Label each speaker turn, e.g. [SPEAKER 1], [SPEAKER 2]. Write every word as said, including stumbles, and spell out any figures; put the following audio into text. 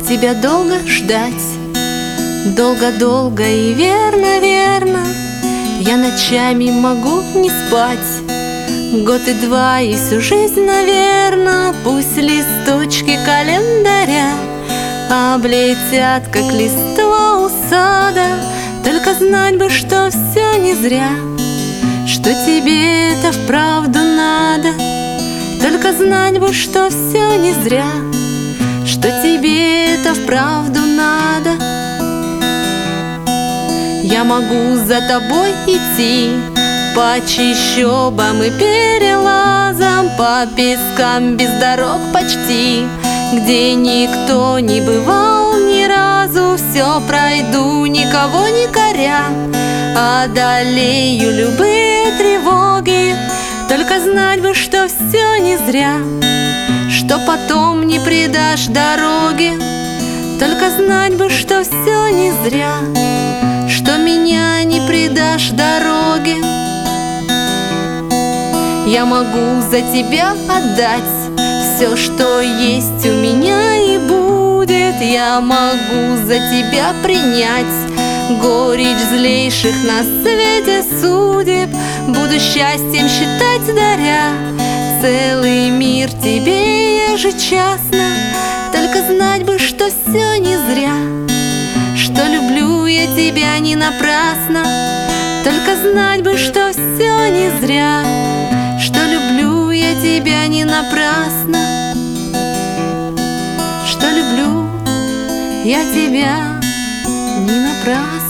[SPEAKER 1] тебя долго ждать, долго-долго и верно-верно. Я ночами могу не спать, год и два и всю жизнь, наверно. Пусть листочки календаря облетят, как листва у сада, только знать бы, что все не зря, что тебе это вправду надо. Только знать бы, что все не зря, что тебе это вправду надо. Я могу за тобой идти по чащобам и перелазам, по пескам без дорог почти, где никто не бывал ни разу. Все пройду, никого не коря, одолею любые тревоги. Только знать бы, что все не зря, что потом не предашь дороги. Только знать бы, что все не зря, что меня не предашь дороги. Я могу за тебя отдать все, что есть у меня и будет. Я могу за тебя принять горечь злейших на свете судеб. Буду счастьем считать, даря целый мир тебе ежечасно. Только знать бы, что все не зря, что люблю я тебя не напрасно. Только знать бы, что все не зря, что люблю я тебя не напрасно, что люблю я тебя не напрасно.